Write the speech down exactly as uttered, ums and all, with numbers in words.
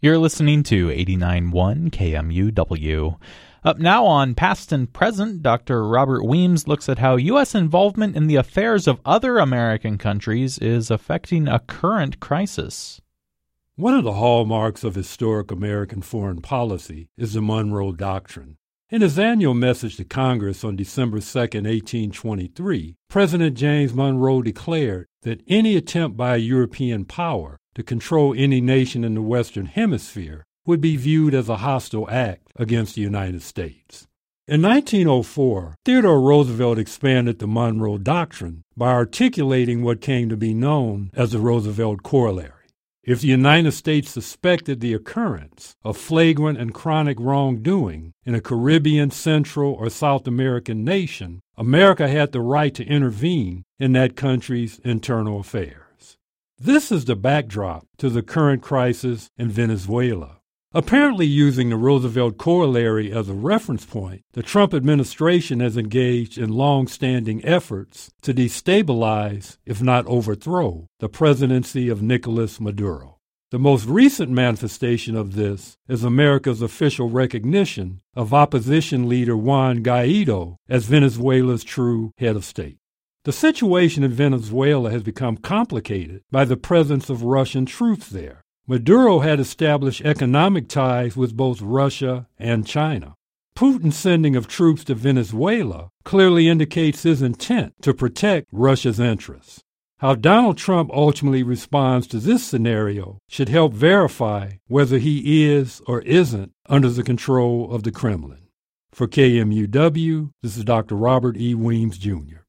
You're listening to eighty-nine point one K M U W. Up now on Past and Present, Doctor Robert Weems looks at how U S involvement in the affairs of other American countries is affecting a current crisis. One of the hallmarks of historic American foreign policy is the Monroe Doctrine. In his annual message to Congress on December second, eighteen twenty-three, President James Monroe declared that any attempt by a European power to control any nation in the Western Hemisphere would be viewed as a hostile act against the United States. In nineteen oh four, Theodore Roosevelt expanded the Monroe Doctrine by articulating what came to be known as the Roosevelt Corollary. If the United States suspected the occurrence of flagrant and chronic wrongdoing in a Caribbean, Central, or South American nation, America had the right to intervene in that country's internal affairs. This is the backdrop to the current crisis in Venezuela. Apparently using the Roosevelt Corollary as a reference point, the Trump administration has engaged in long-standing efforts to destabilize, if not overthrow, the presidency of Nicolas Maduro. The most recent manifestation of this is America's official recognition of opposition leader Juan Guaido as Venezuela's true head of state. The situation in Venezuela has become complicated by the presence of Russian troops there. Maduro had established economic ties with both Russia and China. Putin's sending of troops to Venezuela clearly indicates his intent to protect Russia's interests. How Donald Trump ultimately responds to this scenario should help verify whether he is or isn't under the control of the Kremlin. For K M U W, this is Doctor Robert E. Weems, Junior